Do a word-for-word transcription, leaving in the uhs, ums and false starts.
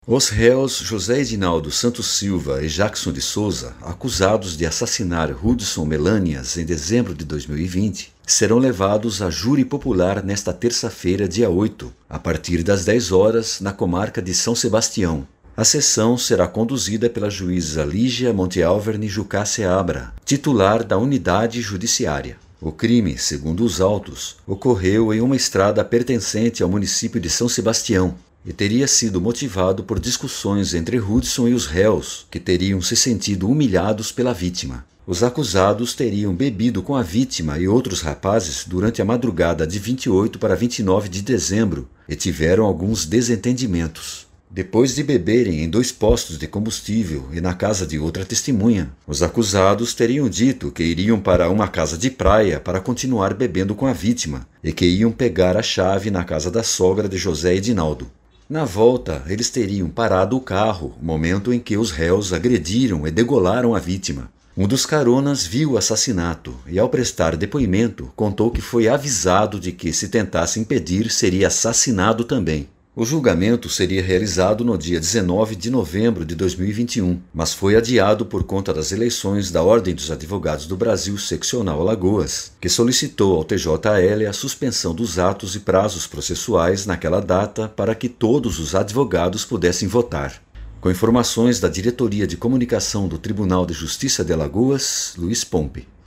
Os réus José Edinaldo Santos Silva e Jackson de Souza, acusados de assassinar Hudson Melanias em dezembro de dois mil e vinte, serão levados a júri popular nesta terça-feira, dia oito, a partir das dez horas, na comarca de São Sebastião. A sessão será conduzida pela juíza Lígia Montealverne Jucá Seabra, titular da unidade judiciária. O crime, segundo os autos, ocorreu em uma estrada pertencente ao município de São Sebastião e teria sido motivado por discussões entre Hudson e os réus, que teriam se sentido humilhados pela vítima. Os acusados teriam bebido com a vítima e outros rapazes durante a madrugada de vinte e oito para vinte e nove de dezembro e tiveram alguns desentendimentos. Depois de beberem em dois postos de combustível e na casa de outra testemunha, os acusados teriam dito que iriam para uma casa de praia para continuar bebendo com a vítima e que iam pegar a chave na casa da sogra de José Edinaldo. Na volta, eles teriam parado o carro, momento em que os réus agrediram e degolaram a vítima. Um dos caronas viu o assassinato e, ao prestar depoimento, contou que foi avisado de que, se tentasse impedir, seria assassinado também. O julgamento seria realizado no dia dezenove de novembro de dois mil e vinte e um, mas foi adiado por conta das eleições da Ordem dos Advogados do Brasil Seccional Alagoas, que solicitou ao T J L a suspensão dos atos e prazos processuais naquela data para que todos os advogados pudessem votar. Com informações da Diretoria de Comunicação do Tribunal de Justiça de Alagoas, Luiz Pompe.